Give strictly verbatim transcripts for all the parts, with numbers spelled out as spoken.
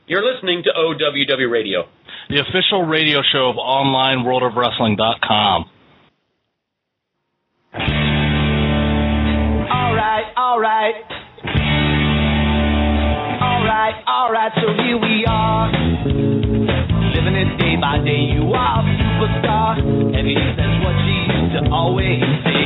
You're listening to O W W Radio, the official radio show of online world of wrestling dot com. All right, all right. All right, all right, so here we are. Living it day by day, you are a superstar. And he says what she used to always say.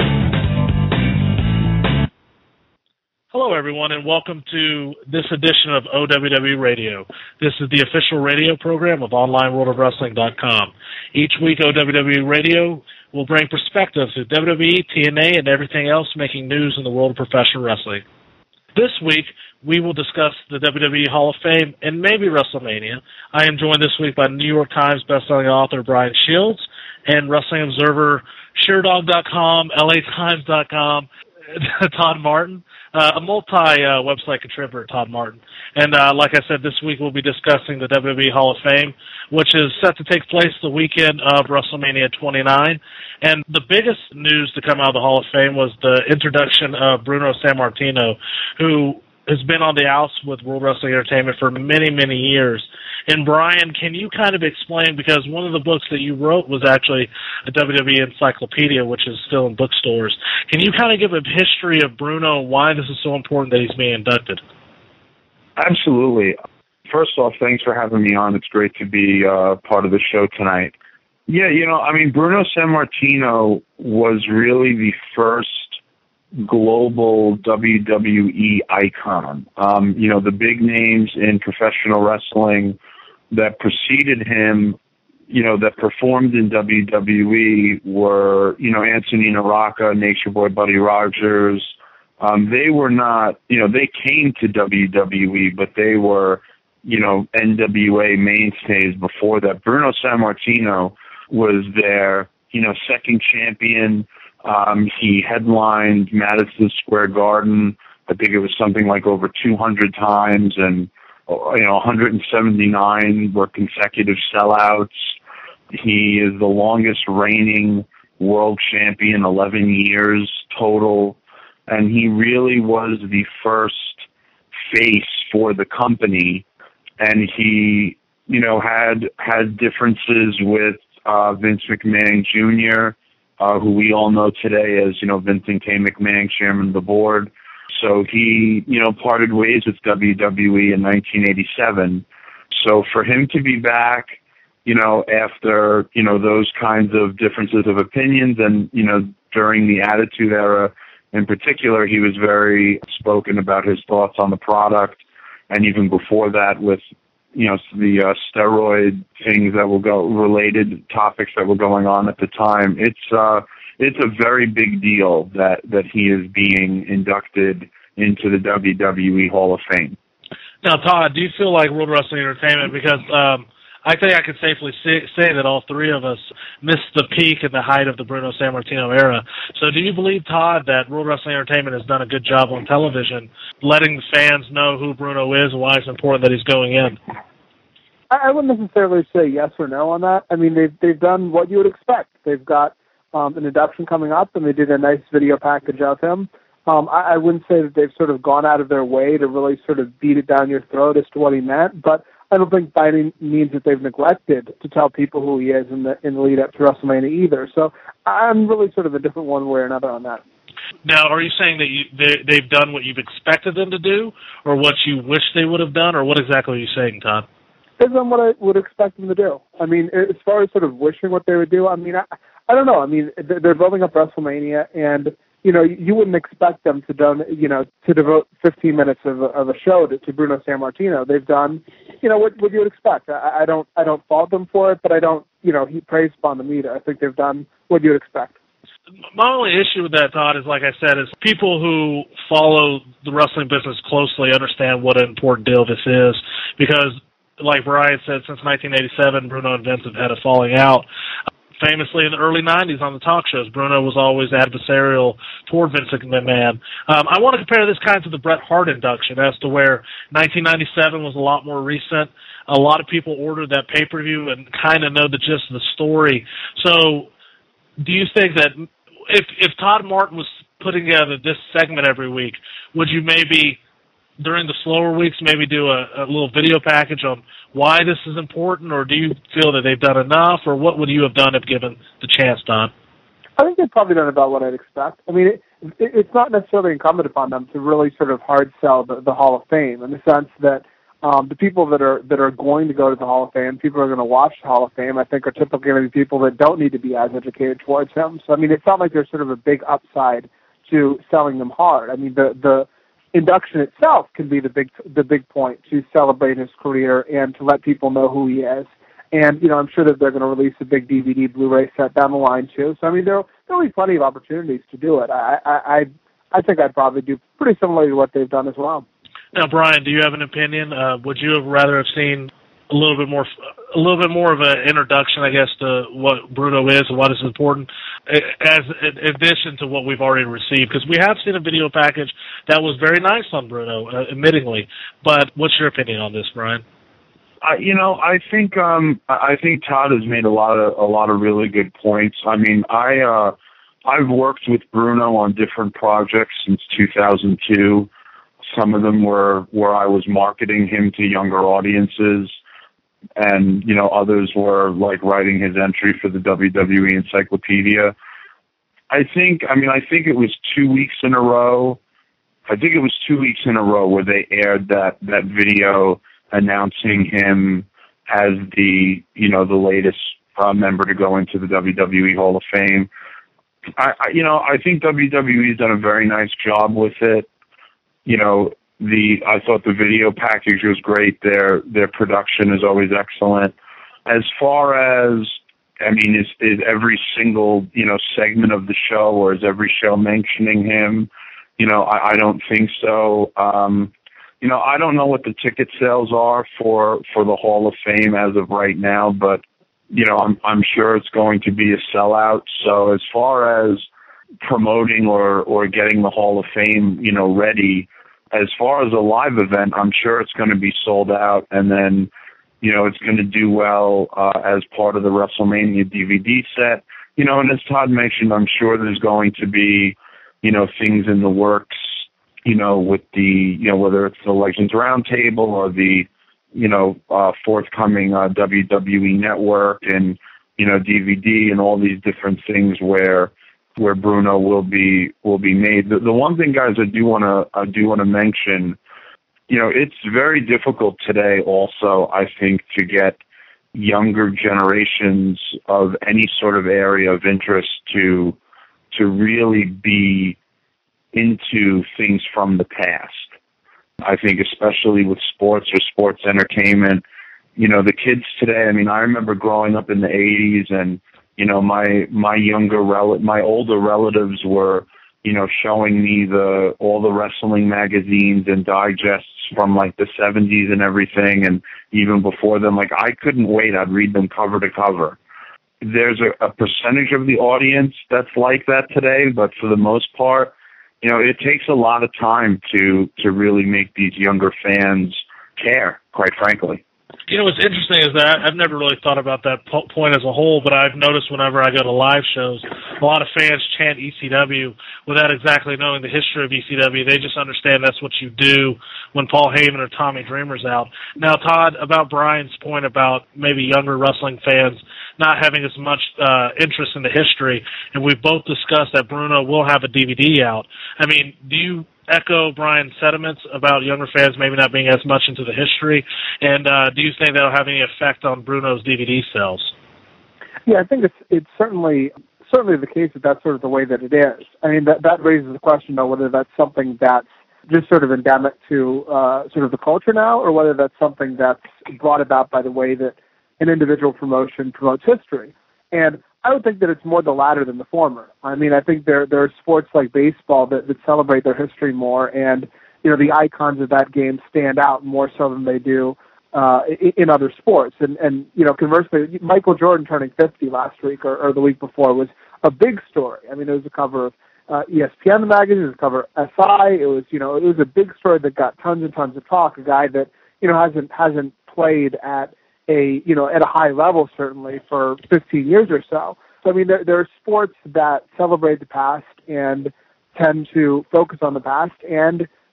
Hello, everyone, and welcome to this edition of O W W Radio. This is the official radio program of online world of wrestling dot com. Each week, O W W Radio will bring perspectives to W W E, T N A, and everything else making news in the world of professional wrestling. This week, we will discuss the W W E Hall of Fame and maybe WrestleMania. I am joined this week by New York Times bestselling author Brian Shields and Wrestling Observer, Sherdog dot com, L A Times dot com, Todd Martin, uh, a multi-website uh, contributor, Todd Martin. And uh, like I said, this week we'll be discussing the W W E Hall of Fame, which is set to take place the weekend of WrestleMania twenty-nine. And the biggest news to come out of the Hall of Fame was the introduction of Bruno Sammartino, who has been on the outs with World Wrestling Entertainment for many, many years. And Brian, can you kind of explain, because one of the books that you wrote was actually a W W E encyclopedia, which is still in bookstores. Can you kind of give a history of Bruno and why this is so important that he's being inducted? Absolutely. First off, thanks for having me on. It's great to be uh, part of the show tonight. Yeah, you know, I mean, Bruno Sammartino was really the first global W W E icon. Um, you know, the big names in professional wrestling that preceded him, you know, that performed in W W E were, you know, Antonino Rocca, Nature Boy Buddy Rogers. Um, they were not, you know, they came to W W E, but they were, you know, N W A mainstays before that. Bruno Sammartino was their, you know, second champion. Um, he headlined Madison Square Garden. I think it was something like over two hundred times, and you know, one hundred seventy-nine were consecutive sellouts. He is the longest reigning world champion, eleven years total, and he really was the first face for the company. And he, you know, had had differences with uh, Vince McMahon Junior, Uh, who we all know today as, you know, Vincent K. McMahon, chairman of the board. So he, you know, parted ways with W W E in nineteen eighty-seven. So for him to be back, you know, after, you know, those kinds of differences of opinions and, you know, during the Attitude Era in particular, he was very spoken about his thoughts on the product. And even before that with, you know, the uh, steroid things that will go, related topics that were going on at the time. It's uh, it's a very big deal that, that he is being inducted into the W W E Hall of Fame. Now, Todd, do you feel like World Wrestling Entertainment, because um, I think I can safely say, say that all three of us missed the peak and the height of the Bruno Sammartino era. So do you believe, Todd, that World Wrestling Entertainment has done a good job on television letting the fans know who Bruno is and why it's important that he's going in? I wouldn't necessarily say yes or no on that. I mean, they've, they've done what you would expect. They've got um, an induction coming up, and they did a nice video package of him. Um, I, I wouldn't say that they've sort of gone out of their way to really sort of beat it down your throat as to what he meant, but I don't think by any means that they've neglected to tell people who he is in the, in the lead up to WrestleMania either. So I'm really sort of a different one way or another on that. Now, are you saying that you, they, they've done what you've expected them to do, or what you wish they would have done, or what exactly are you saying, Todd? Is on what I would expect them to do. I mean, as far as sort of wishing what they would do, I mean, I, I don't know. I mean, they're building up WrestleMania, and you know, you wouldn't expect them to done, you know, to devote fifteen minutes of a, of a show to, to Bruno Sammartino. They've done, you know, what, what you would expect. I, I don't, I don't fault them for it, but I don't, you know, he praised upon them either. I think they've done what you would expect. My only issue with that, Todd, is, like I said, is people who follow the wrestling business closely understand what an important deal this is, because, like Brian said, since nineteen eighty-seven, Bruno and Vince have had a falling out. Famously, in the early nineties on the talk shows, Bruno was always adversarial toward Vince McMahon. Um, I want to compare this kind to the Bret Hart induction, as to where nineteen ninety-seven was a lot more recent. A lot of people ordered that pay-per-view and kind of know the gist of the story. So do you think that if, if Todd Martin was putting together this segment every week, would you maybe during the slower weeks, maybe do a, a little video package on why this is important, or do you feel that they've done enough, or what would you have done if given the chance, Don? I think they've probably done about what I'd expect. I mean, it, it, it's not necessarily incumbent upon them to really sort of hard sell the, the Hall of Fame in the sense that um, the people that are that are going to go to the Hall of Fame, people who are going to watch the Hall of Fame, I think are typically going to be people that don't need to be as educated towards him. So, I mean, it's not like there's sort of a big upside to selling them hard. I mean, the the induction itself can be the big the big point to celebrate his career and to let people know who he is. And, you know, I'm sure that they're going to release a big D V D, Blu-ray set down the line, too. So, I mean, there there'll be plenty of opportunities to do it. I, I, I, I think I'd probably do pretty similar to what they've done as well. Now, Brian, do you have an opinion? Uh, would you have rather have seen a little bit more, a little bit more of an introduction, I guess, to what Bruno is and what is important, as in addition to what we've already received? Because we have seen a video package that was very nice on Bruno, uh, admittingly. But what's your opinion on this, Brian? Uh, you know, I think um, I think Todd has made a lot of a lot of really good points. I mean, I uh, I've worked with Bruno on different projects since two thousand two. Some of them were where I was marketing him to younger audiences, and you know, others were like writing his entry for the W W E Encyclopedia. I think, I mean, I think it was two weeks in a row. I think it was two weeks in a row where they aired that that video announcing him as the, you know, the latest uh, member to go into the W W E Hall of Fame. I, I, you know, I think W W E has done a very nice job with it. You know, the I thought the video package was great. Their their production is always excellent. As far as, I mean, is is every single, you know, segment of the show, or is every show mentioning him? You know, I, I don't think so. Um, you know, I don't know what the ticket sales are for, for the Hall of Fame as of right now, but, you know, I'm I'm sure it's going to be a sellout. So as far as promoting or, or getting the Hall of Fame, you know, ready, as far as a live event, I'm sure it's going to be sold out, and then, you know, it's going to do well uh, as part of the WrestleMania D V D set. You know, and as Todd mentioned, I'm sure there's going to be, you know, things in the works, you know, with the, you know, whether it's the Legends Roundtable or the, you know, uh, forthcoming uh, W W E Network and, you know, D V D and all these different things where where Bruno will be will be made. The, the one thing, guys, I do want to I do want to mention, you know, it's very difficult today also, I think, to get younger generations of any sort of area of interest to to really be into things from the past. I think especially with sports or sports entertainment, you know, the kids today, I mean, I remember growing up in the eighties and, you know, my my younger rel- my older relatives were, you know, showing me the all the wrestling magazines and digests from like the seventies and everything, and even before them. Like, I couldn't wait. I'd read them cover to cover. There's a, a percentage of the audience that's like that today, but for the most part, you know, it takes a lot of time to to really make these younger fans care, quite frankly. You know, what's interesting is that I've never really thought about that po- point as a whole, but I've noticed whenever I go to live shows, a lot of fans chant E C W without exactly knowing the history of E C W. They just understand that's what you do when Paul Heyman or Tommy Dreamer's out. Now, Todd, about Brian's point about maybe younger wrestling fans not having as much uh, interest in the history, and we've both discussed that Bruno will have a D V D out. I mean, do you echo Brian's sentiments about younger fans maybe not being as much into the history, and uh, do you think that'll have any effect on Bruno's D V D sales? Yeah, I think it's it's certainly certainly the case that that's sort of the way that it is. I mean, that that raises the question, though, whether that's something that's just sort of endemic to uh, sort of the culture now, or whether that's something that's brought about by the way that an individual promotion promotes history. And I would think that it's more the latter than the former. I mean, I think there there are sports like baseball that, that celebrate their history more, and, you know, the icons of that game stand out more so than they do uh, in, in other sports. And, and, you know, conversely, Michael Jordan turning fifty last week or, or the week before was a big story. I mean, it was a cover of uh, E S P N magazine, it was a cover of S I. It was, you know, it was a big story that got tons and tons of talk. A guy that, you know, hasn't hasn't played at a, you know, at a high level, certainly, for fifteen years or so. So, I mean, there, there are sports that celebrate the past and tend to focus on the past, and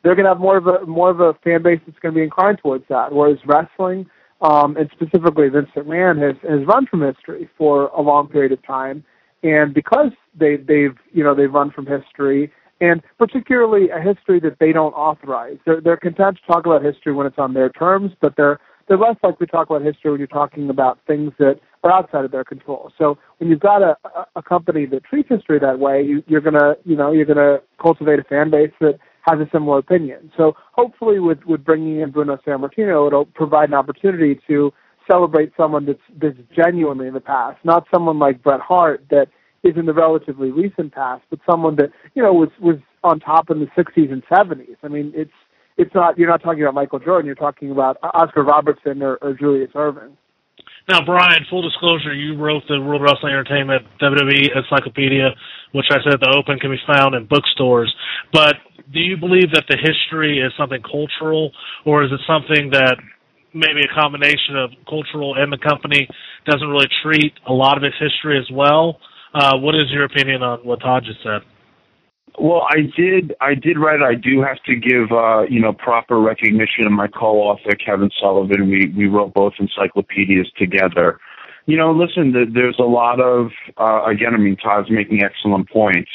they're going to have more of a more of a fan base that's going to be inclined towards that. Whereas wrestling, um, and specifically Vince McMahon, has has run from history for a long period of time, and because they they've you know they've run from history, and particularly a history that they don't authorize. They're they're content to talk about history when it's on their terms, but they're they're less likely to talk about history when you're talking about things that are outside of their control. So when you've got a, a company that treats history that way, you, you're gonna, you know, you're gonna cultivate a fan base that has a similar opinion. So hopefully, with, with bringing in Bruno Sammartino, it'll provide an opportunity to celebrate someone that's that's genuinely in the past, not someone like Bret Hart that is in the relatively recent past, but someone that you know was was on top in the sixties and seventies. I mean, it's it's not you're not talking about Michael Jordan. You're talking about Oscar Robertson or, or Julius Erving. Now, Brian, full disclosure, you wrote the World Wrestling Entertainment W W E Encyclopedia, which I said at the Open can be found in bookstores. But do you believe that the history is something cultural, or is it something that maybe a combination of cultural and the company doesn't really treat a lot of its history as well? Uh, what is your opinion on what Todd just said? Well, I did. I did write. I do have to give, uh, you know, proper recognition to my co-author Kevin Sullivan. We we wrote both encyclopedias together. You know, listen. The, there's a lot of uh, again. I mean, Todd's making excellent points.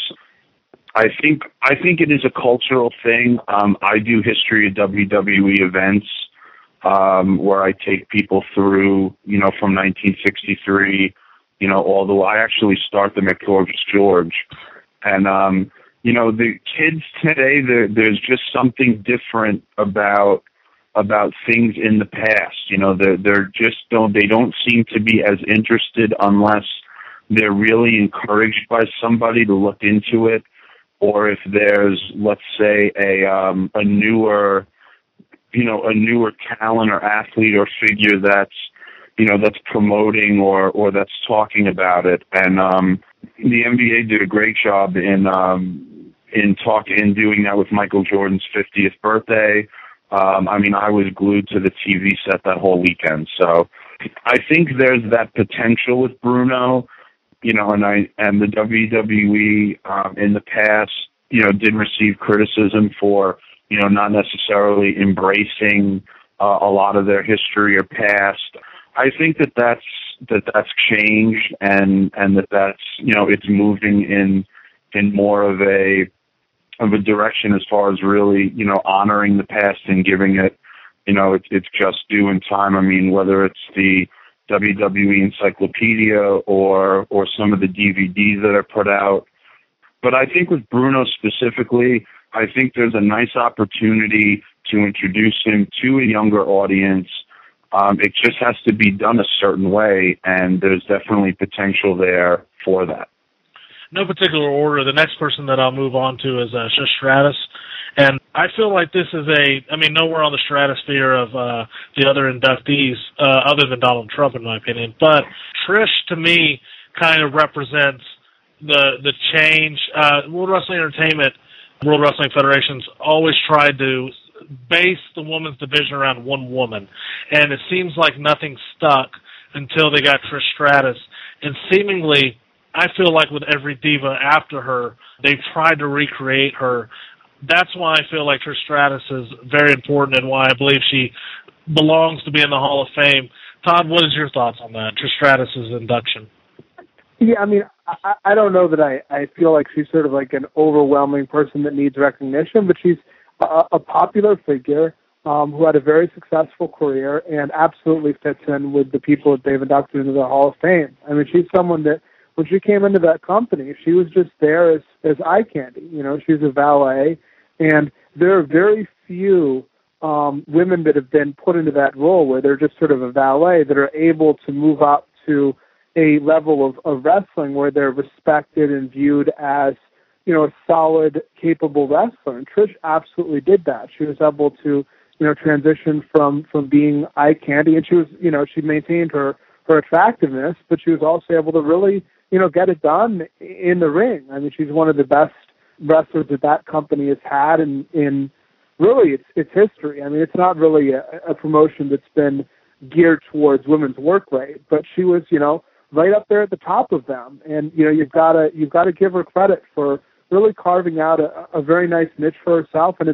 I think I think it is a cultural thing. Um, I do history of W W E events um, where I take people through, you know, from nineteen sixty-three, you know, all the way. I actually start them at Gorgeous George, and um, you know, the kids today, there's just something different about about things in the past. You know, they're, they're just don't they don't seem to be as interested unless they're really encouraged by somebody to look into it, or if there's, let's say, a um, a newer, you know, a newer talent or athlete or figure that's, you know, that's promoting or or that's talking about it. And um, the N B A did a great job in um, in talking in doing that with Michael Jordan's fiftieth birthday. Um, I mean, I was glued to the T V set that whole weekend. So I think there's that potential with Bruno, you know, and I and the W W E um, in the past, you know, did receive criticism for, you know, not necessarily embracing uh, a lot of their history or past. I think that that's that that's changed, and and that that's, you know, it's moving in in more of a of a direction as far as really, you know, honoring the past and giving it, you know, it's it's just due in time. I mean, whether it's the W W E Encyclopedia or or some of the D V Ds that are put out. But I think with Bruno specifically, I think there's a nice opportunity to introduce him to a younger audience. Um, it just has to be done a certain way, and there's definitely potential there for that. No particular order. The next person that I'll move on to is uh, Trish Stratus. And I feel like this is a, I mean, nowhere on the stratosphere of uh, the other inductees, uh, other than Donald Trump, in my opinion. But Trish, to me, kind of represents the the change. Uh, World Wrestling Entertainment, World Wrestling Federation's always tried to base the women's division around one woman. And it seems like nothing stuck until they got Trish Stratus. And seemingly, I feel like with every diva after her, they've tried to recreate her. That's why I feel like Trish Stratus is very important and why I believe she belongs to be in the Hall of Fame. Todd, what is your thoughts on that, Trish Stratus's induction? Yeah, I mean, I, I don't know that I, I feel like she's sort of like an overwhelming person that needs recognition, but she's a, a popular figure um, who had a very successful career and absolutely fits in with the people that they've inducted into the Hall of Fame. I mean, she's someone that when she came into that company, she was just there as, as eye candy. You know, she was a valet, and there are very few um, women that have been put into that role where they're just sort of a valet that are able to move up to a level of, of wrestling where they're respected and viewed as, you know, a solid, capable wrestler. And Trish absolutely did that. She was able to, you know, transition from, from being eye candy, and she was, you know, she maintained her, her attractiveness, but she was also able to really, you know, get it done in the ring. I mean, she's one of the best wrestlers that that company has had in, in really its its history. I mean, it's not really a, a promotion that's been geared towards women's work rate, but she was, you know, right up there at the top of them. And, you know, you've got to you've got to give her credit for really carving out a, a very nice niche for herself. And it's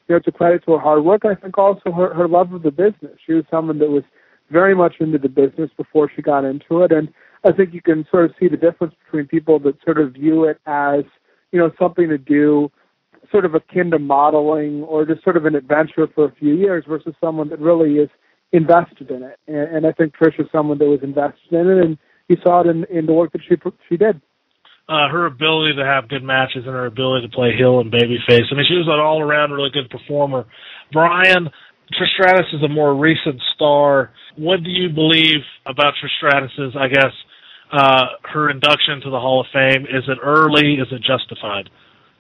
you know, it's a credit to her hard work. I think also her, her love of the business. She was someone that was very much into the business before she got into it. And I think you can sort of see the difference between people that sort of view it as, you know, something to do sort of akin to modeling or just sort of an adventure for a few years versus someone that really is invested in it. And, and I think Trish is someone that was invested in it, and you saw it in, in the work that she she did. Uh, her ability to have good matches and her ability to play heel and babyface. I mean, she was an all-around really good performer. Brian, Trish Stratus is a more recent star. What do you believe about Trish Stratus's, I guess, uh, her induction to the Hall of Fame? Is it early? Is it justified?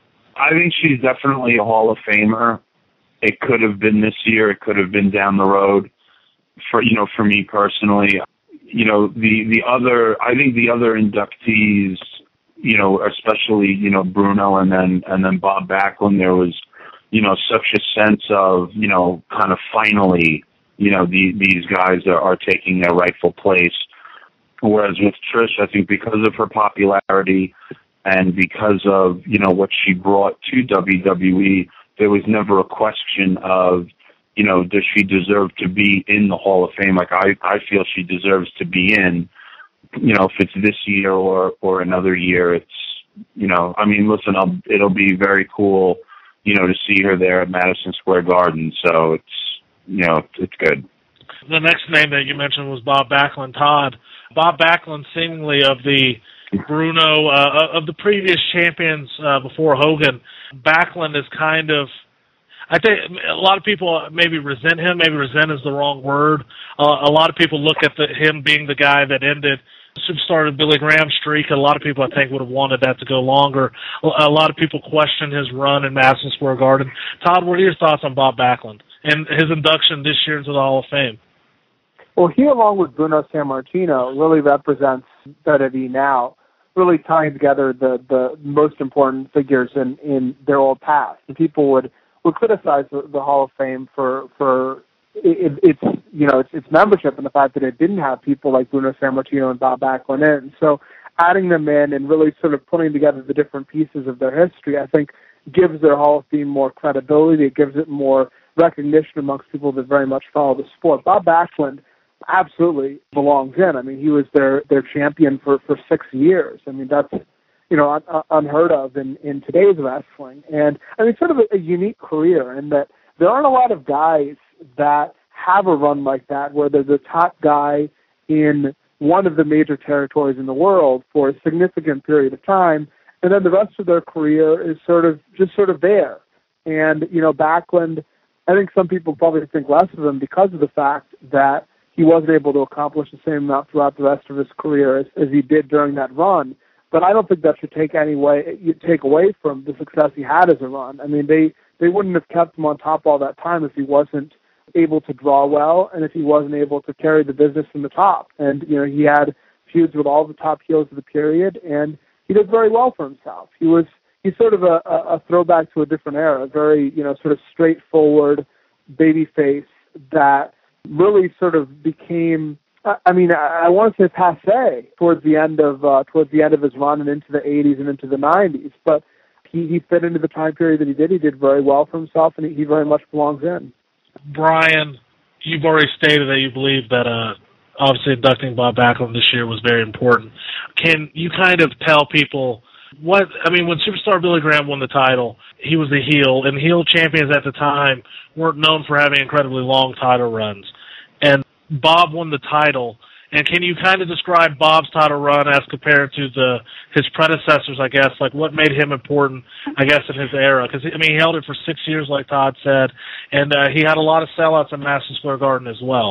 I think she's definitely a Hall of Famer. It could have been this year. It could have been down the road. For you know, for me personally, you know, the the other, I think the other inductees, you know, especially, you know, Bruno and then and then Bob Backlund, there was, you know, such a sense of, you know, kind of finally, you know, the, these guys are, are taking their rightful place. Whereas with Trish, I think because of her popularity and because of, you know, what she brought to W W E, there was never a question of, you know, does she deserve to be in the Hall of Fame? Like, I, I feel she deserves to be in. You know, if it's this year or, or another year, it's, you know, I mean, listen, I'll, it'll be very cool, you know, to see her there at Madison Square Garden. So it's, you know, it's good. The next name that you mentioned was Bob Backlund. Todd, Bob Backlund, seemingly of the Bruno, uh, of the previous champions uh, before Hogan, Backlund is kind of, I think a lot of people maybe resent him. Maybe resent is the wrong word. Uh, a lot of people look at the, him being the guy that ended Superstar Billy Graham streak. A lot of people, I think, would have wanted that to go longer. A lot of people question his run in Madison Square Garden. Todd, what are your thoughts on Bob Backlund and his induction this year into the Hall of Fame? Well, he, along with Bruno Sammartino, really represents W W E now, really tying together the, the most important figures in, in their old past. And people would would criticize the, the Hall of Fame for for it, its you know its, its membership and the fact that it didn't have people like Bruno Sammartino and Bob Backlund in. So adding them in and really sort of putting together the different pieces of their history, I think, gives their Hall of Fame more credibility. It gives it more recognition amongst people that very much follow the sport. Bob Backlund absolutely belongs in. I mean, he was their their champion for for six years. I mean, that's, you know, un- unheard of in, in today's wrestling. And, I mean, sort of a, a unique career in that there aren't a lot of guys that have a run like that where they're the top guy in one of the major territories in the world for a significant period of time, and then the rest of their career is sort of just sort of there. And, you know, Backlund, I think some people probably think less of him because of the fact that he wasn't able to accomplish the same amount throughout the rest of his career as, as he did during that run. But I don't think that should take any way, take away from the success he had as a run. I mean, they, they wouldn't have kept him on top all that time if he wasn't able to draw well and if he wasn't able to carry the business from the top. And, you know, he had feuds with all the top heels of the period, and he did very well for himself. He was he's sort of a, a throwback to a different era, very, you know, sort of straightforward babyface that really sort of became, I mean, I want to say passe towards the end of uh, towards the end of his run and into the eighties and into the nineties. But he, he fit into the time period that he did. He did very well for himself, and he, he very much belongs in. Brian, you've already stated that you believe that uh, obviously inducting Bob Backlund this year was very important. Can you kind of tell people what, I mean, when Superstar Billy Graham won the title, he was a heel, and heel champions at the time weren't known for having incredibly long title runs. And Bob won the title, and can you kind of describe Bob's title run as compared to the his predecessors, I guess, like what made him important, I guess, in his era? Because, I mean, he held it for six years, like Todd said, and uh, he had a lot of sellouts in Madison Square Garden as well.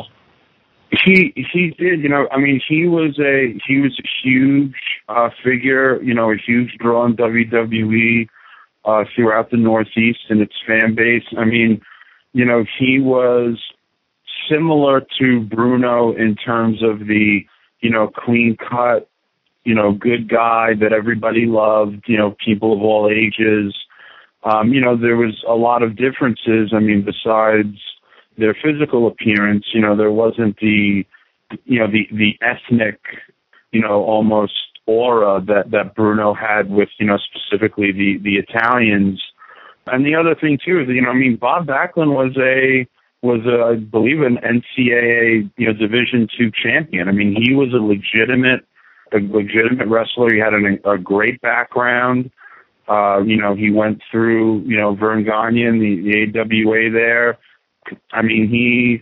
He he did, you know, I mean, he was a he was a huge uh, figure, you know, a huge draw in W W E uh, throughout the Northeast and its fan base. I mean, you know, he was similar to Bruno in terms of the, you know, clean-cut, you know, good guy that everybody loved, you know, people of all ages. Um, you know, there was a lot of differences. I mean, besides their physical appearance, you know, there wasn't the, you know, the, the ethnic, you know, almost aura that, that Bruno had with, you know, specifically the, the Italians. And the other thing too is, you know, I mean, Bob Backlund was a was a, I believe an N C double A you know Division two champion. I mean, he was a legitimate a legitimate wrestler. He had an, a great background. Uh, you know, he went through you know Verne Gagne, the, the A W A there. I mean, he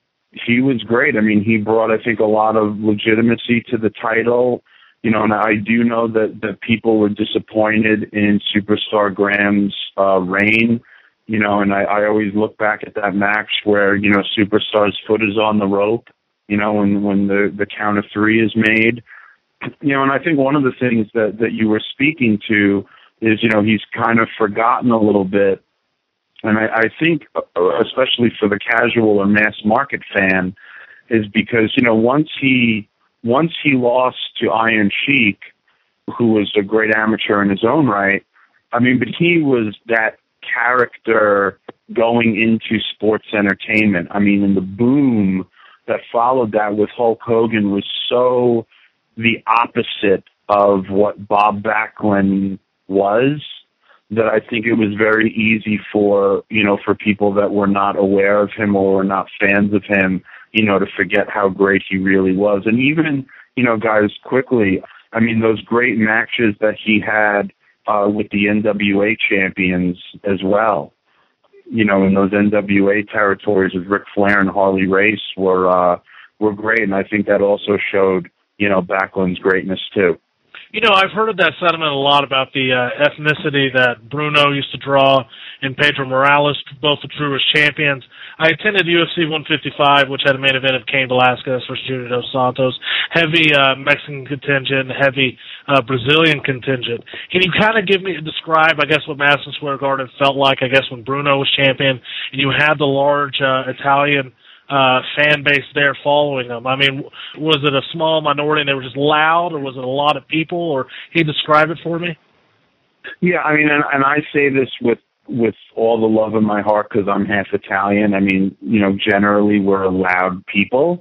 he was great. I mean, he brought I think a lot of legitimacy to the title. You know, and I do know that, that people were disappointed in Superstar Graham's uh, reign. You know, and I, I always look back at that match where, you know, Superstar's foot is on the rope, you know, when, when the, the count of three is made. You know, and I think one of the things that, that you were speaking to is, you know, he's kind of forgotten a little bit. And I, I think, especially for the casual or mass market fan, is because, you know, once he... Once he lost to Iron Sheik, who was a great amateur in his own right, I mean, but he was that character going into sports entertainment. I mean, and the boom that followed that with Hulk Hogan was so the opposite of what Bob Backlund was, that I think it was very easy for, you know, for people that were not aware of him or were not fans of him, you know, to forget how great he really was. And even, you know, guys, quickly, I mean, those great matches that he had uh, with the N W A champions as well, you know, in those N W A territories with Ric Flair and Harley Race were, uh, were great. And I think that also showed, you know, Backlund's greatness too. You know, I've heard of that sentiment a lot about the uh, ethnicity that Bruno used to draw and Pedro Morales, both drew as champions. I attended U F C one fifty-five, which had a main event of Cain Velasquez versus Junior Dos Santos. Heavy uh, Mexican contingent, heavy uh, Brazilian contingent. Can you kind of give me, describe, I guess, what Madison Square Garden felt like, I guess, when Bruno was champion and you had the large uh, Italian uh, fan base there following them? I mean, was it a small minority and they were just loud, or was it a lot of people, or can you describe it for me? Yeah, I mean, and, and I say this with, with all the love in my heart because I'm half Italian. I mean, you know, generally we're a loud people.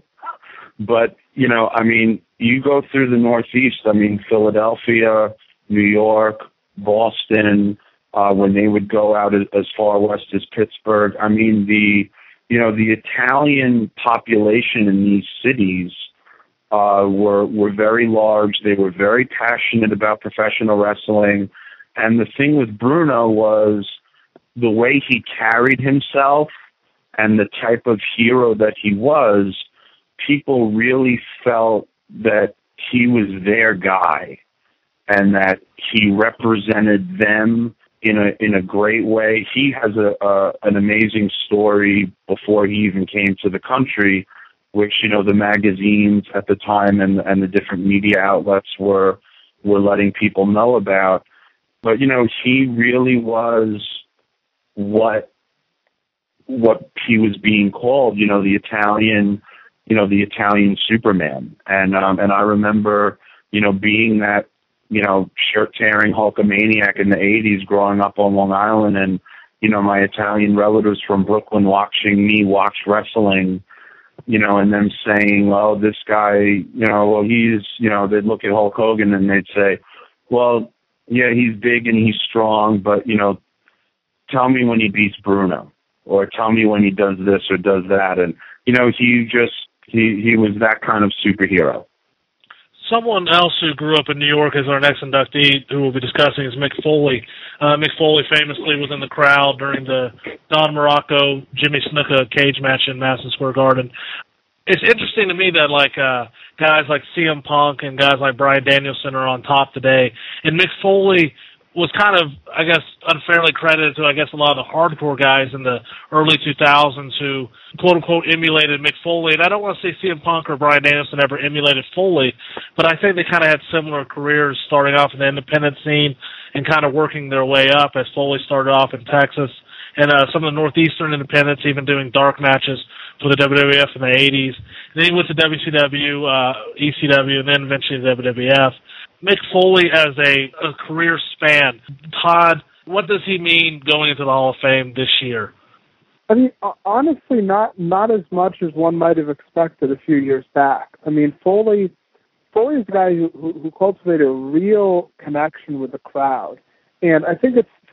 But, you know, I mean, you go through the Northeast, I mean, Philadelphia, New York, Boston, uh, when they would go out as, as far west as Pittsburgh. I mean, the, you know, the Italian population in these cities uh, were, were very large. They were very passionate about professional wrestling. And the thing with Bruno was the way he carried himself and the type of hero that he was, people really felt that he was their guy and that he represented them in a in a great way. He has a, a an amazing story before he even came to the country, which, you know, the magazines at the time and and the different media outlets were were letting people know about. But, you know, he really was what what he was being called, you know, the Italian, you know, the Italian Superman. And um, and I remember, you know, being that, you know, shirt-tearing Hulkamaniac in the eighties growing up on Long Island, and, you know, my Italian relatives from Brooklyn watching me watch wrestling, you know, and them saying, oh, this guy, you know, well, he's, you know, they'd look at Hulk Hogan and they'd say, well, yeah, he's big and he's strong, but, you know, tell me when he beats Bruno, or tell me when he does this or does that. And, you know, he just, he, he was that kind of superhero. Someone else who grew up in New York as our next inductee, who we'll be discussing, is Mick Foley. Uh, Mick Foley famously was in the crowd during the Don Morocco, Jimmy Snuka cage match in Madison Square Garden. It's interesting to me that, like, uh, guys like C M Punk and guys like Bryan Danielson are on top today, and Mick Foley was kind of, I guess, unfairly credited to, I guess, a lot of the hardcore guys in the early two thousands who, quote-unquote, emulated Mick Foley. And I don't want to say C M Punk or Bryan Danielson ever emulated Foley, but I think they kind of had similar careers starting off in the independent scene and kind of working their way up, as Foley started off in Texas. And uh, some of the Northeastern independents even doing dark matches for the W W F in the eighties. And then he went to W C W, uh, E C W, and then eventually the W W F. Mick Foley as a, a career span. Todd, what does he mean going into the Hall of Fame this year? I mean, honestly, not not as much as one might have expected a few years back. I mean, Foley, Foley's a guy who, who, who cultivated a real connection with the crowd. And I think it's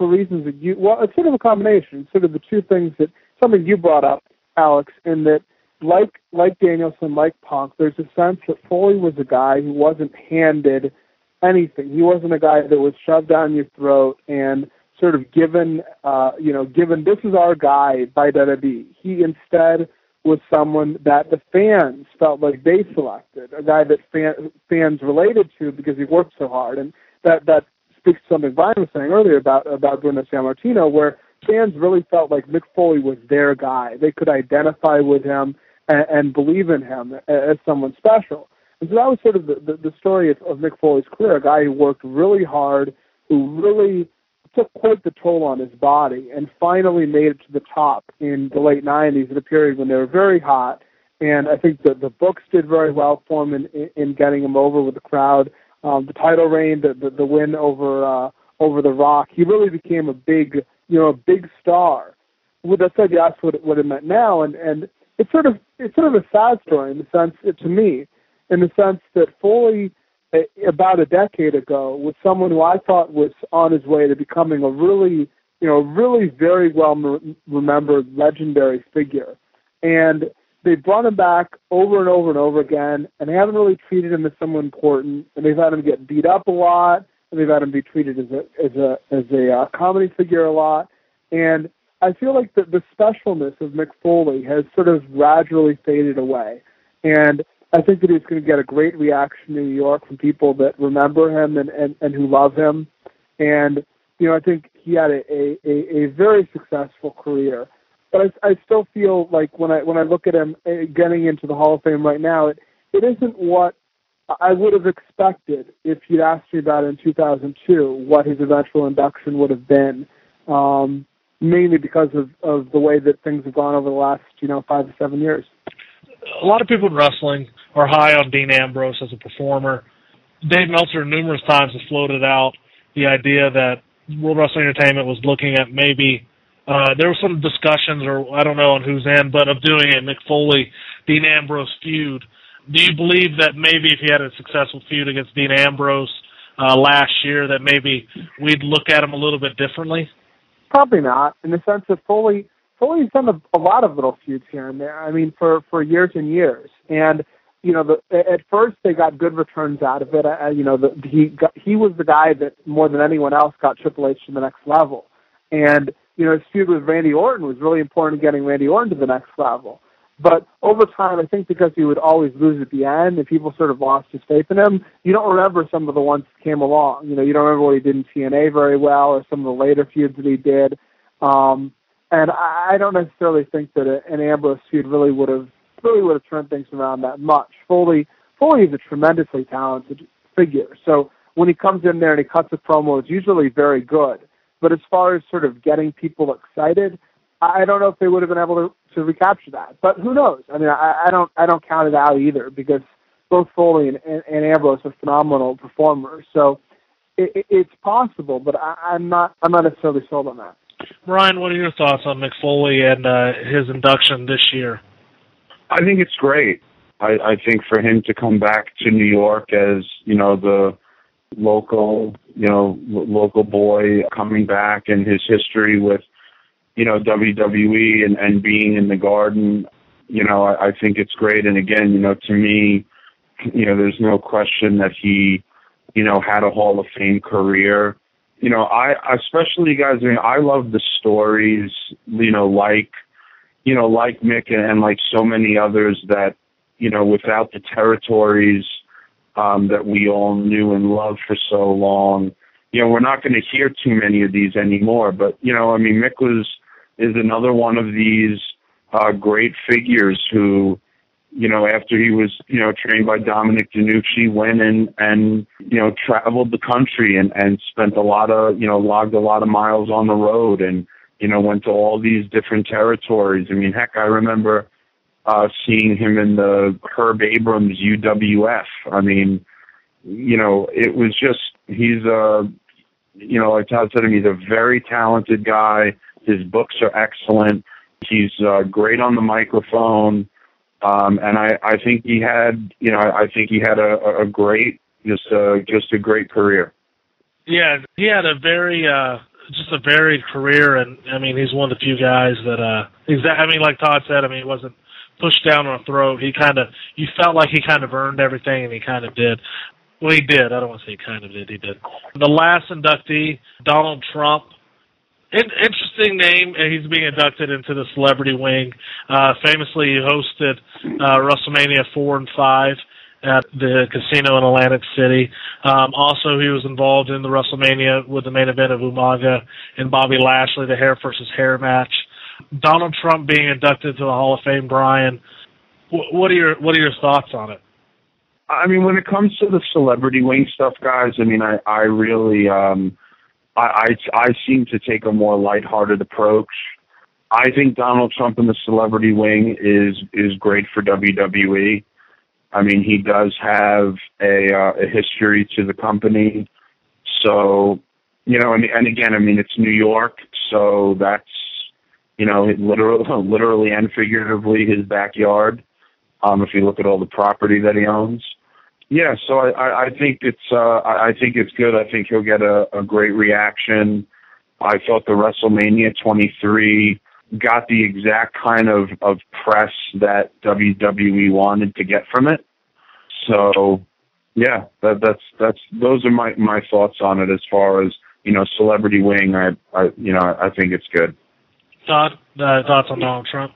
for reasons that you, well, it's sort of a combination, sort of the two things that, something you brought up, Alex, in that like like Danielson, like Punk, there's a sense that Foley was a guy who wasn't handed anything. He wasn't a guy that was shoved down your throat and sort of given, uh, you know, given, this is our guy by W W E. He instead was someone that the fans felt like they selected, a guy that fan, fans related to because he worked so hard. And that, that speaks to something Brian was saying earlier about, about Bruno Sammartino, where fans really felt like Mick Foley was their guy. They could identify with him and, and believe in him as someone special. And so that was sort of the, the, the story of, of Mick Foley's career, a guy who worked really hard, who really took quite the toll on his body and finally made it to the top in the late nineties at a period when they were very hot. And I think that the books did very well for him in, in, in getting him over with the crowd. Um, the title reign, the, the, the win over uh, over The Rock, he really became a big, you know, a big star. With that said, you asked what it, what it meant now, and, and it's sort of it's sort of a sad story in the sense, to me, in the sense that Foley, about a decade ago, was someone who I thought was on his way to becoming a really, you know, really very well remembered, legendary figure. And they've brought him back over and over and over again, and they haven't really treated him as someone important, and they've had him get beat up a lot, and they've had him be treated as a as a as a uh, comedy figure a lot. And I feel like the, the specialness of Mick Foley has sort of gradually faded away. And I think that he's going to get a great reaction in New York from people that remember him and, and, and who love him. And, you know, I think he had a, a, a very successful career. But I, I still feel like when I when I look at him getting into the Hall of Fame right now, it, it isn't what I would have expected if you'd asked me about it in two thousand two, what his eventual induction would have been, um, mainly because of, of the way that things have gone over the last, you know, five to seven years. A lot of people in wrestling are high on Dean Ambrose as a performer. Dave Meltzer numerous times has floated out the idea that World Wrestling Entertainment was looking at maybe, uh, there were some discussions, or I don't know on whose end, but of doing a Mick Foley, Dean Ambrose feud. Do you believe that maybe if he had a successful feud against Dean Ambrose uh, last year, that maybe we'd look at him a little bit differently? Probably not, in the sense that Foley Foley's done a, a lot of little feuds here and there. I mean, for, for years and years. And, you know, the, at first they got good returns out of it. Uh, you know, the, he got, he was the guy that more than anyone else got Triple H to the next level. And, you know, his feud with Randy Orton was really important in getting Randy Orton to the next level. But over time, I think because he would always lose at the end and people sort of lost his faith in him, you don't remember some of the ones that came along. You know, you don't remember what he did in T N A very well or some of the later feuds that he did. Um, and I, I don't necessarily think that a, an Ambrose feud really would have really would have turned things around that much. Foley, Foley is a tremendously talented figure. So when he comes in there and he cuts a promo, it's usually very good. But as far as sort of getting people excited, I don't know if they would have been able to, to recapture that. But who knows? I mean, I, I don't I don't count it out either, because both Foley and, and, and Ambrose are phenomenal performers. So it, it, it's possible, but I, I'm not I'm not necessarily sold on that. Ryan, what are your thoughts on Mick Foley and uh, his induction this year? I think it's great. I, I think for him to come back to New York as, you know, the local, you know, local boy coming back, and his history with, you know, W W E and, and being in the Garden, you know, I, I think it's great. And again, you know, to me, you know, there's no question that he, you know, had a Hall of Fame career. You know, I, especially guys, I mean, I love the stories, you know, like, you know, like Mick and, and like so many others that, you know, without the territories um, that we all knew and loved for so long, you know, we're not going to hear too many of these anymore. But, you know, I mean, Mick was, is another one of these uh, great figures who, you know, after he was, you know, trained by Dominic DeNucci, went in and, you know, traveled the country and, and spent a lot of, you know, logged a lot of miles on the road and, you know, went to all these different territories. I mean, heck, I remember uh, seeing him in the Herb Abrams U W F. I mean, you know, it was just, he's a, you know, like Todd said to me, he's a very talented guy. His books are excellent. He's uh, great on the microphone. Um, and I, I think he had, you know, I think he had a, a great, just a, just a great career. Yeah, he had a very uh, just a varied career, and I mean, he's one of the few guys that, uh, exa- I mean, like Todd said, I mean, he wasn't pushed down on a throat. He kind of, you felt like he kind of earned everything, and he kind of did. Well, he did. I don't want to say he kind of did. He did. The last inductee, Donald Trump. In- interesting name. He's being inducted into the celebrity wing. Uh, famously, he hosted uh, WrestleMania four and five at the casino in Atlantic City. Um, also, he was involved in the WrestleMania with the main event of Umaga and Bobby Lashley, the hair versus hair match. Donald Trump being inducted to the Hall of Fame, Brian. W- what are your What are your thoughts on it? I mean, when it comes to the celebrity wing stuff, guys, I mean, I, I really, um, I, I, I seem to take a more lighthearted approach. I think Donald Trump in the celebrity wing is, is great for W W E. I mean, he does have a, uh, a history to the company. So, you know, and, and again, I mean, it's New York, so that's, you know, literally, literally and figuratively his backyard, um, if you look at all the property that he owns. Yeah, so I, I, I think it's uh, I think it's good. I think he'll get a, a great reaction. I thought the WrestleMania twenty-three got the exact kind of, of press that W W E wanted to get from it. So, yeah, that, that's that's those are my, my thoughts on it as far as, you know, celebrity wing. I, I you know I think it's good. Todd, uh, thoughts on Donald Trump?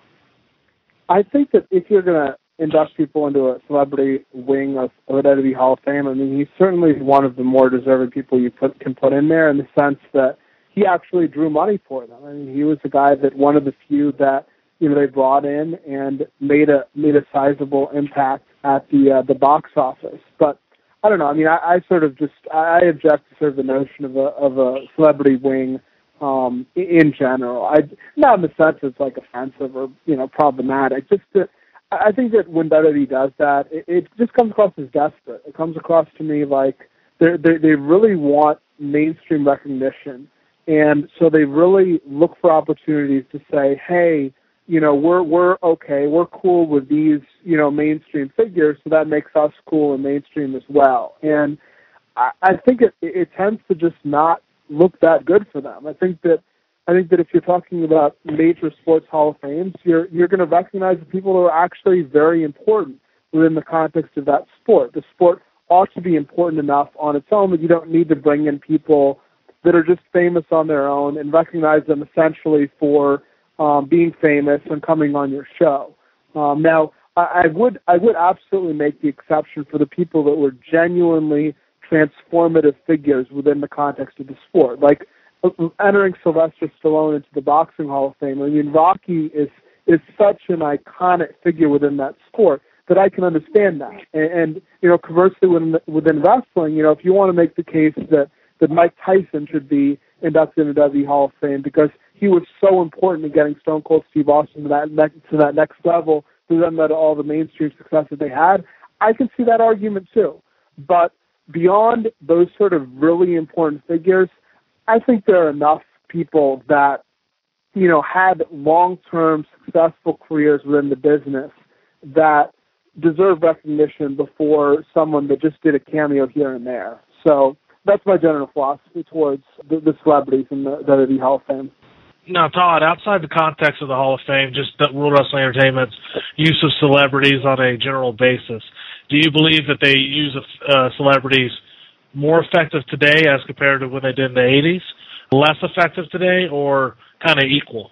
I think that if you're gonna induct people into a celebrity wing of the W W E Hall of Fame, I mean, he's certainly one of the more deserving people you put, can put in there in the sense that he actually drew money for them. I mean, he was the guy that one of the few that, you know, they brought in and made a made a sizable impact at the uh, the box office. But I don't know. I mean, I, I sort of just I object to sort of the notion of a of a celebrity wing um, in general. I not in the sense it's like offensive or, you know, problematic. Just that I think that when W W E does that, it, it just comes across as desperate. It comes across to me like they they really want mainstream recognition, and so they really look for opportunities to say, hey, you know, we're we're okay, we're cool with these, you know, mainstream figures, so that makes us cool and mainstream as well. And I, I think it, it tends to just not look that good for them. I think that I think that if you're talking about major sports Hall of Fames, you're you're going to recognize the people who are actually very important within the context of that sport. The sport ought to be important enough on its own that you don't need to bring in people that are just famous on their own and recognize them essentially for um, being famous and coming on your show. Um, now, I, I would I would absolutely make the exception for the people that were genuinely transformative figures within the context of the sport, like entering Sylvester Stallone into the Boxing Hall of Fame. I mean, Rocky is is such an iconic figure within that sport that I can understand that. And, and you know, conversely, within, within wrestling, you know, if you want to make the case that, that Mike Tyson should be inducted into the W W E Hall of Fame because he was so important in getting Stone Cold Steve Austin to that next, to that next level, to them that all the mainstream success that they had, I can see that argument too. But beyond those sort of really important figures, I think there are enough people that, you know, had long-term successful careers within the business that deserve recognition before someone that just did a cameo here and there. So that's my general philosophy towards the, the celebrities in the W W E Hall of Fame. Now, Todd, outside the context of the Hall of Fame, just the World Wrestling Entertainment's use of celebrities on a general basis, do you believe that they use uh, celebrities more effective today as compared to when they did in the eighties? Less effective today, or kind of equal?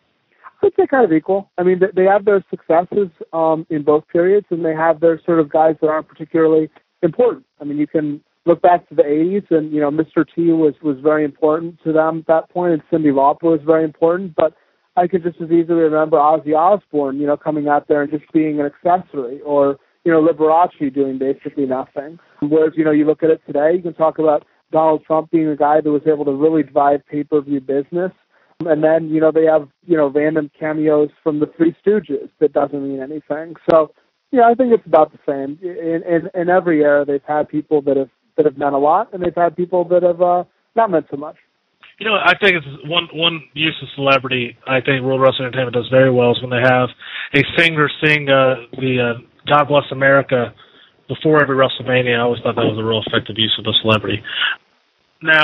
I would say kind of equal. I mean, they have their successes um, in both periods, and they have their sort of guys that aren't particularly important. I mean, you can look back to the eighties, and, you know, Mister T was, was very important to them at that point, and Cyndi Lauper was very important, but I could just as easily remember Ozzy Osbourne, you know, coming out there and just being an accessory, or, you know, Liberace doing basically nothing. Whereas, you know, you look at it today, you can talk about Donald Trump being a guy that was able to really drive pay-per-view business. And then, you know, they have, you know, random cameos from the Three Stooges that doesn't mean anything. So, yeah, I think it's about the same. In, in, in every era, they've had people that have that have meant a lot, and they've had people that have uh, not meant so much. You know, I think it's one one use of celebrity I think World Wrestling Entertainment does very well is when they have a singer sing uh, the uh, God Bless America before every WrestleMania. I always thought that was a real effective use of a celebrity. Now,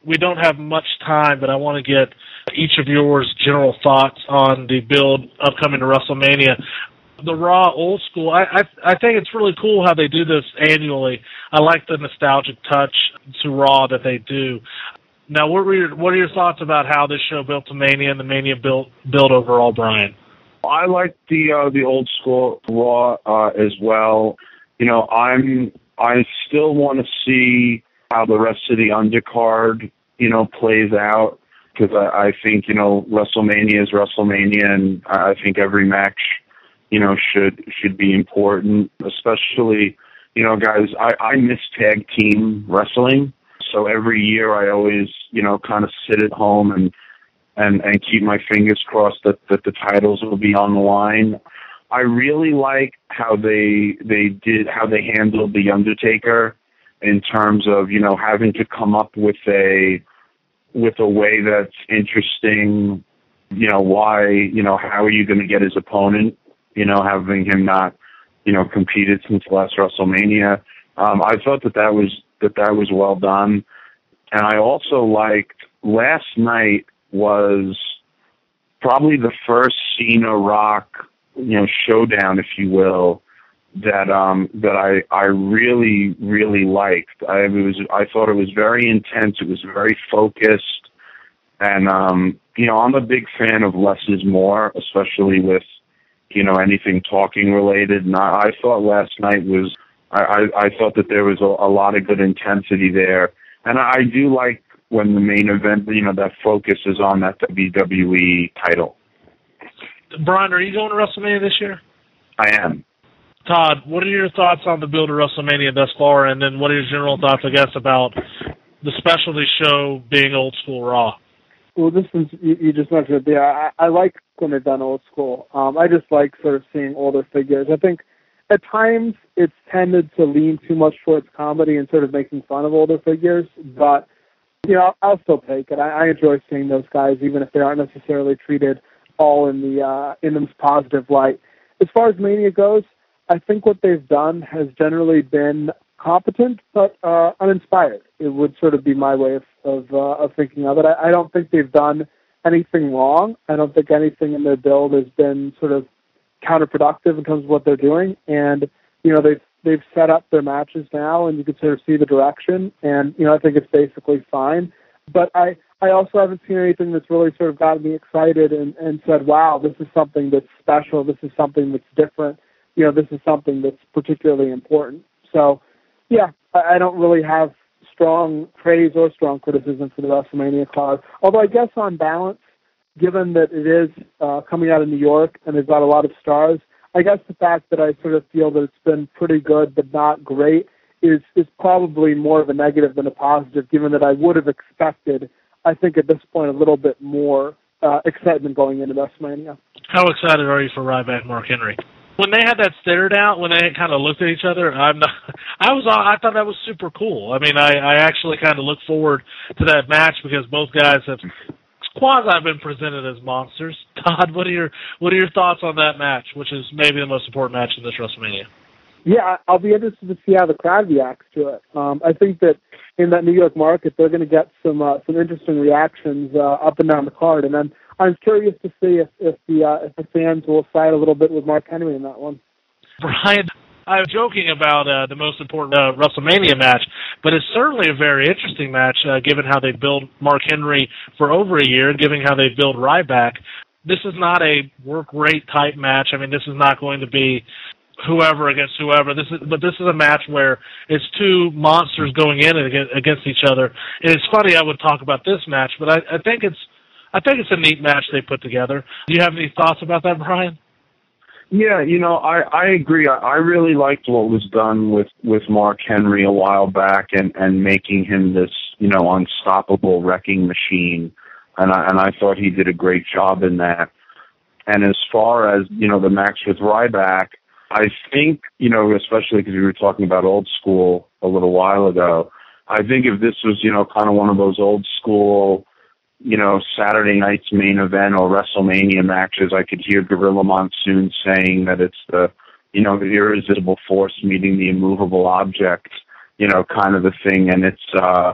we don't have much time, but I want to get each of yours general thoughts on the build upcoming to WrestleMania. The Raw old school, I, I I think it's really cool how they do this annually. I like the nostalgic touch to Raw that they do. Now, what were your, what are your thoughts about how this show built to Mania and the Mania build build overall, Brian? I like the uh, the old school Raw uh, as well. You know, I'm I still want to see how the rest of the undercard, you know, plays out, because I, I think, you know, WrestleMania is WrestleMania, and I think every match, you know, should should be important. Especially, you know, guys, I, I miss tag team wrestling, so every year I always, you know, kind of sit at home and and and keep my fingers crossed that that the titles will be on the line. I really like how they they did how they handled the Undertaker in terms of, you know, having to come up with a with a way that's interesting. You know, why, you know, how are you going to get his opponent? You know, having him not, you know, competed since last WrestleMania. Um, I thought that that was that that was well done, and I also liked last night was probably the first Cena Rock, you know, showdown, if you will, that um that I I really really liked. I it was I thought it was very intense. It was very focused, and um you know, I'm a big fan of less is more, especially with, you know, anything talking related. And I, I thought last night was I, I I thought that there was a, a lot of good intensity there, and I do like when the main event, you know, that focus is on that W W E title. Brian, are you going to WrestleMania this year? I am. Todd, what are your thoughts on the build of WrestleMania thus far, and then what are your general thoughts, I guess, about the specialty show being old school Raw? Well, this is, you, you just mentioned it. Yeah, I, I like when they've done old school. Um, I just like sort of seeing older figures. I think at times it's tended to lean too much towards comedy and sort of making fun of older figures, but, you know, I'll still take it. I, I enjoy seeing those guys, even if they aren't necessarily treated all in the uh, in the most positive light. As far as Mania goes, I think what they've done has generally been competent but uh, uninspired. It would sort of be my way of of, uh, of thinking of it. I, I don't think they've done anything wrong. I don't think anything in their build has been sort of counterproductive in terms of what they're doing. And, you know, they've they've set up their matches now, and you can sort of see the direction. And, you know, I think it's basically fine. But I, I also haven't seen anything that's really sort of gotten me excited and, and said, wow, this is something that's special. This is something that's different. You know, this is something that's particularly important. So, yeah, I, I don't really have strong praise or strong criticism for the WrestleMania card. Although I guess on balance, given that it is uh, coming out of New York and they've got a lot of stars, I guess the fact that I sort of feel that it's been pretty good but not great is, is probably more of a negative than a positive, given that I would have expected, I think at this point, a little bit more uh, excitement going into WrestleMania. How excited are you for Ryback Mark Henry? When they had that stare down, when they kind of looked at each other, I'm not, I was I thought that was super cool. I mean, I, I actually kind of look forward to that match because both guys have quasi been presented as monsters. Todd, what are your what are your thoughts on that match, which is maybe the most important match in this WrestleMania? Yeah, I'll be interested to see how the crowd reacts to it. Um, I think that in that New York market, they're going to get some uh, some interesting reactions uh, up and down the card, and then I'm curious to see if if the uh, if the fans will side a little bit with Mark Henry in that one. Brian, I'm joking about uh, the most important uh, WrestleMania match, but it's certainly a very interesting match, uh, given how they build Mark Henry for over a year, and given how they build Ryback. This is not a work rate type match. I mean, this is not going to be whoever against whoever. This is, but this is a match where it's two monsters going in against each other. And it's funny I would talk about this match, but I, I think it's I think it's a neat match they put together. Do you have any thoughts about that, Brian? Yeah, you know, I, I agree. I, I really liked what was done with, with Mark Henry a while back and, and making him this, you know, unstoppable wrecking machine. And I, and I thought he did a great job in that. And as far as, you know, the match with Ryback, I think, you know, especially because we were talking about old school a little while ago, I think if this was, you know, kind of one of those old school, you know, Saturday night's main event or WrestleMania matches, I could hear Gorilla Monsoon saying that it's the, you know, the irresistible force meeting the immovable object, you know, kind of the thing. And it's, uh,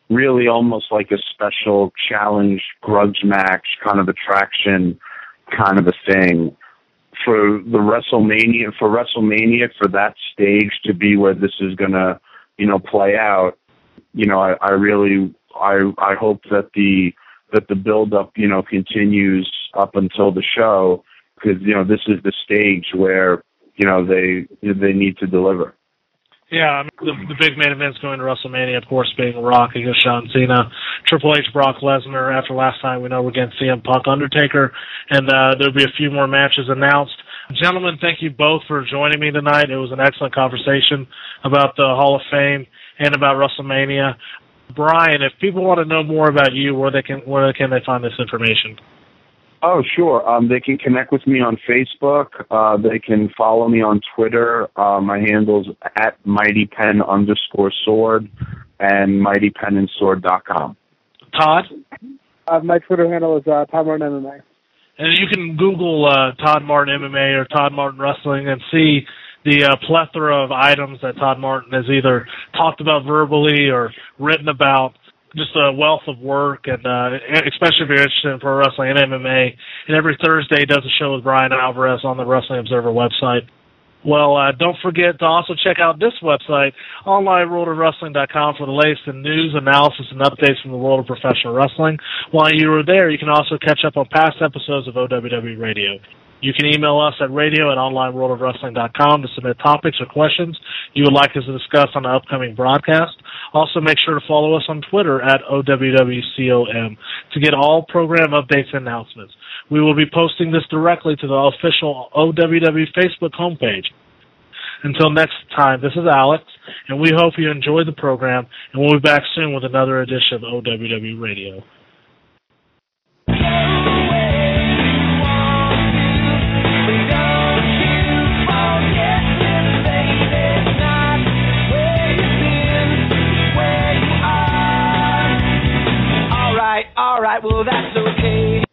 really almost like a special challenge, grudge match kind of attraction kind of a thing. For the WrestleMania, for WrestleMania, for that stage to be where this is going to, you know, play out, you know, I, I really, I, I hope that the, that the build-up, you know, continues up until the show, because, you know, this is the stage where, you know, they, they need to deliver. Yeah, I mean, the, the big main event's going to WrestleMania, of course, being Rock against John Cena, Triple H, Brock Lesnar. After last time, we know we're getting C M Punk, Undertaker, and uh, there'll be a few more matches announced. Gentlemen, thank you both for joining me tonight. It was an excellent conversation about the Hall of Fame and about WrestleMania. Brian, if people want to know more about you, where they can where can they find this information? Oh, sure. Um, they can connect with me on Facebook. Uh, they can follow me on Twitter. Uh, my handle's at mightypen underscore sword and mighty pen and sword dot com. Todd? Uh, my Twitter handle is uh, Todd Martin M M A. And you can Google uh, Todd Martin M M A or Todd Martin Wrestling and see the uh, plethora of items that Todd Martin has either talked about verbally or written about. Just a wealth of work, and uh, especially if you're interested in pro wrestling and M M A. And every Thursday he does a show with Brian Alvarez on the Wrestling Observer website. Well, uh, don't forget to also check out this website, online world of wrestling dot com, for the latest in news, analysis, and updates from the world of professional wrestling. While you are there, you can also catch up on past episodes of O W W Radio. You can email us at radio at online world of wrestling dot com to submit topics or questions you would like us to discuss on the upcoming broadcast. Also, make sure to follow us on Twitter at O W W C O M to get all program updates and announcements. We will be posting this directly to the official O W W Facebook homepage. Until next time, this is Alex, and we hope you enjoyed the program, and we'll be back soon with another edition of O W W Radio. All right, well, that's okay.